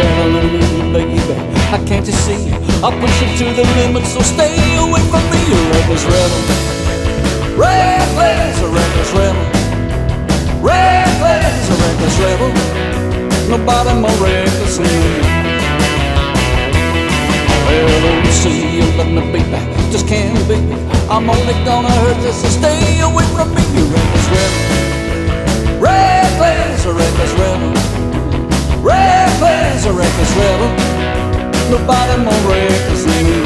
telling me, baby, I can't you see? I'll push it to the limit, so stay away from me, you reckless rebel. Reckless, a reckless rebel. Reckless, a reckless rebel. Nobody more reckless than me. Well, don't see you love me, baby, just can't be. I'm only gonna hurt you, so stay away from me, you reckless rebel. Reckless, a reckless rebel. Reckless, a reckless rebel. Nobody more reckless than me.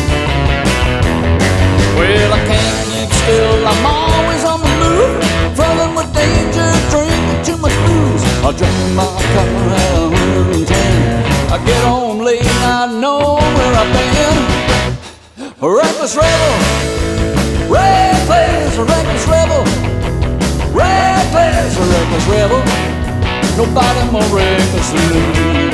Well, I can't keep still, I'm always on the move, falling with danger, drinking too much booze. I drink my cup at 110. I get home late, I know where I've been. A reckless rebel. Reckless, a reckless rebel. Reckless, a reckless rebel. Nobody more reckless than me.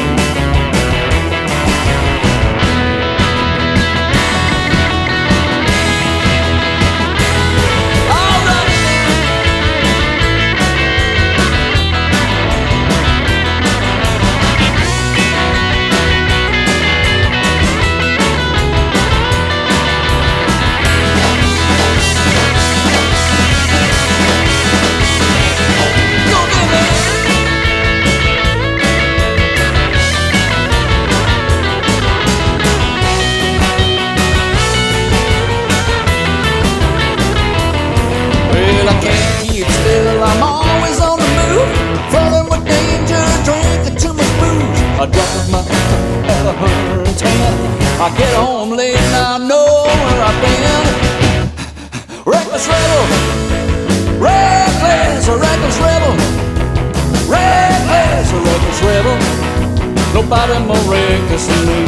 I can't keep still, I'm always on the move, falling with danger, drinking too much booze. I drive my car at 110. I get home late and I know where I've been. Reckless rebel. Reckless, a reckless rebel. Reckless, a reckless rebel. Nobody more reckless than me.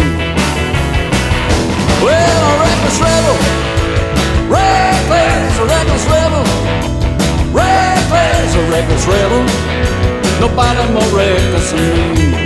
Well, a reckless rebel. Reckless, a reckless rebel. Reckless, a reckless rebel. Nobody more reckless than me.